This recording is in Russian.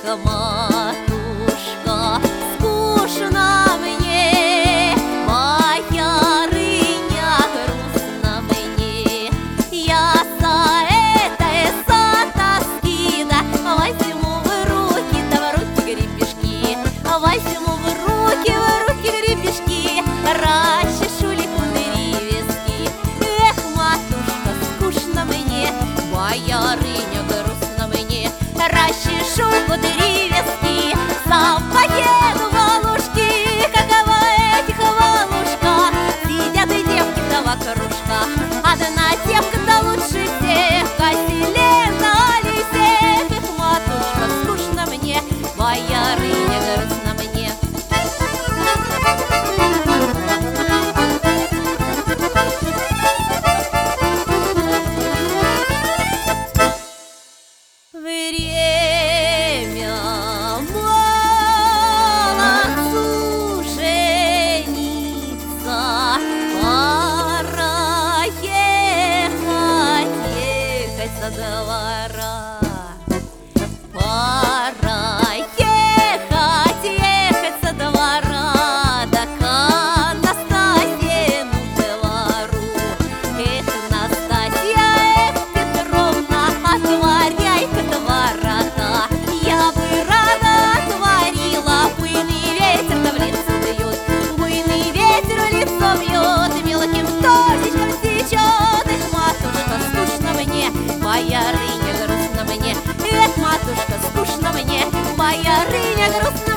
матушка, скучно мне, боярыня, грустно мне. Я за этой тоски, да, возьму в руки, да в руки гребешки, возьму в руки гребешки, расчешу ли кудри виски. Эх, матушка, скучно мне, боярыня, грустно мне, расчешу кудри виски, сам поеду в Алушки. Каково этих Алушка, сидят и девки да вокружка. Одна девка да лучше всех, Катерина Алисеев. Эх, матушка, скучно мне, боярыня, грустно мне. Время молодцу жениться, пора ехать со двора. Пора ехать со двора, да к Анастасьину двору. Эх, Настасья, эх, Петровна, отворяй-ка двора-то. Я бы рада отворила, буйный ветер да в лицо бьет, буйный ветер в лицо бьет, мелким дождичком стечет. Эх, матушка, скучно мне, боярыня, грустно мне. Эх, матушка, скучно мне, боярыня, грустно